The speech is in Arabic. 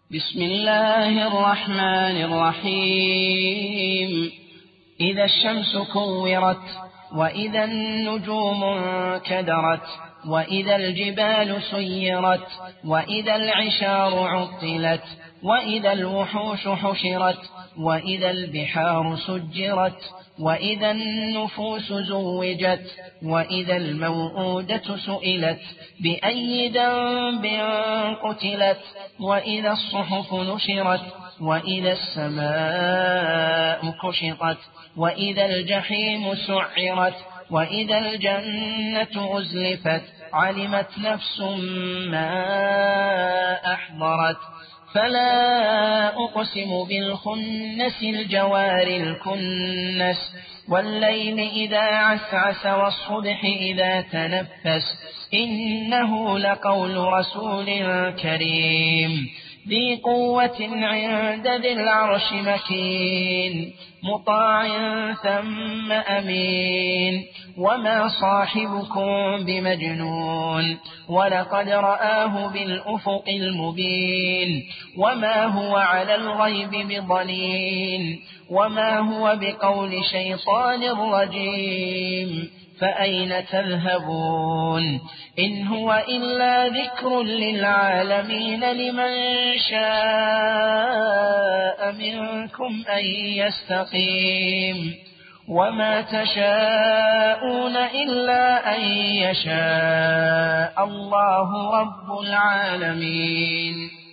بسم الله الرحمن الرحيم. إذا الشمس كورت، وإذا النجوم انكدرت، وإذا الجبال سيرت، وإذا العشار عطلت، وإذا الوحوش حشرت، وإذا البحار سجرت، وإذا النفوس زوجت، وإذا الموءودة سئلت بأي ذنب قتلت، وإذا الصحف نشرت، وإذا السماء كشطت، وإذا الجحيم سعرت، وإذا الجنة أزلفت، علمت نفس ما أحضرت. فلا أقسم بالخنس الجوار الكنس، والليل إذا عسعس، والصبح إذا تنفس، إنه لقول رسول كريم ذي قوة عند ذي العرش مكين، مطاع ثم أمين. وما صاحبكم بمجنون، ولقد رآه بالأفق المبين. وما هو على الغيب بضنين، وما هو بقول شيطان رجيم. فأين تذهبون؟ إن هو إلا ذكر للعالمين، لمن شاء منكم أن يستقيم. وما تشاءون إلا أن يشاء الله رب العالمين.